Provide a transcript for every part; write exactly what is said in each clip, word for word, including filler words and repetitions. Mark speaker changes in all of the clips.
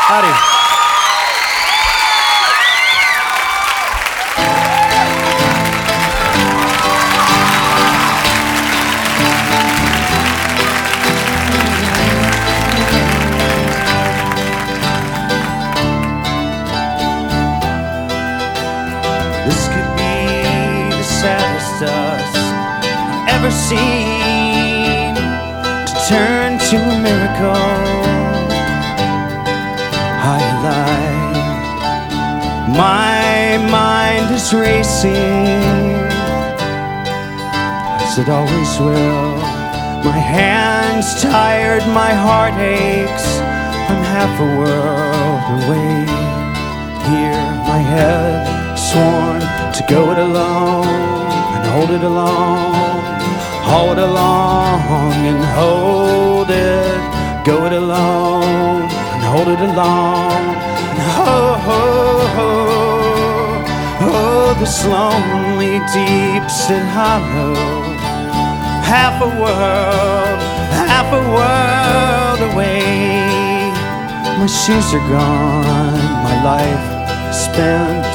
Speaker 1: Howdy.
Speaker 2: This could be the saddest dust I've ever seen to turn to a miracle. High alive, my mind is racing, as it always will. My hands tired, my heart aches. I'm half a world away. Here, my head sworn to go it alone and hold it along, hold it along and hold it, go it alone and hold it along, and ho ho ho, oh, this lonely deeps and hollow, half a world, half a world away. My shoes are gone, my life spent.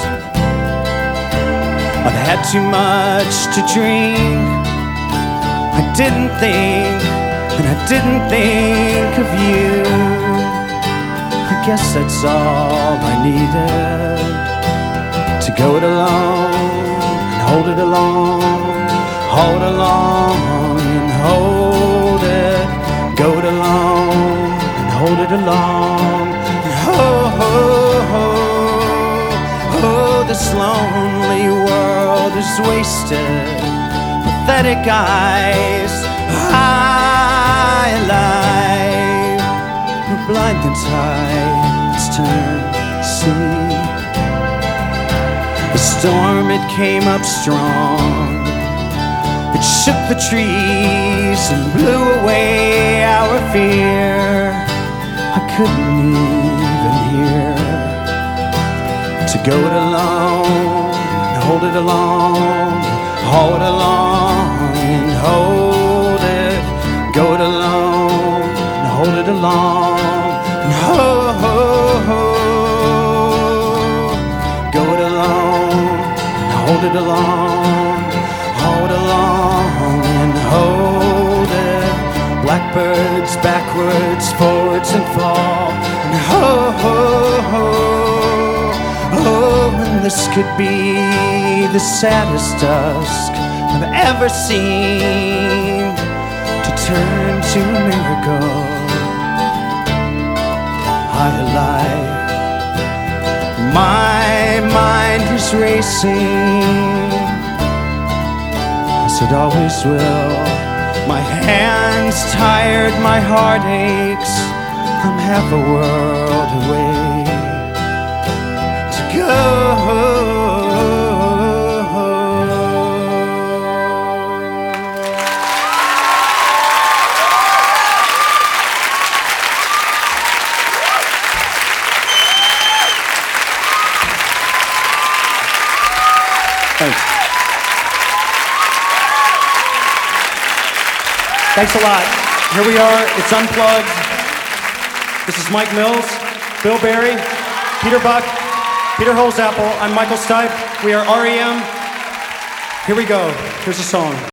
Speaker 2: I've had too much to drink. I didn't think, and I didn't think of you. I guess that's all I needed, to go it alone and hold it along, hold it along and hold it, go it alone and hold it along, and ho ho ho. Oh, this lonely world is wasted. Pathetic eyes, high alive. We're blind and tired, it's turned to sea. The storm, it came up strong. It shook the trees and blew away our fear. I couldn't even hear. To go it alone and hold it along, hold it along and hold it, go it alone and hold it along, and ho ho ho, go it alone and hold it along, hold it along and hold it. Blackbirds backwards, forwards and fall, and ho ho ho. Oh, and this could be the saddest dusk I've ever seen, to turn to a miracle. High alive, my mind is racing, as it always will. My hands tired, my heart aches. I'm half a world away. Go.
Speaker 1: Thanks. Thanks a lot. Here we are, it's Unplugged. This is Mike Mills, Bill Berry, Peter Buck, Peter Holzapfel. I'm Michael Stipe. We are R E M. Here we go. Here's a song.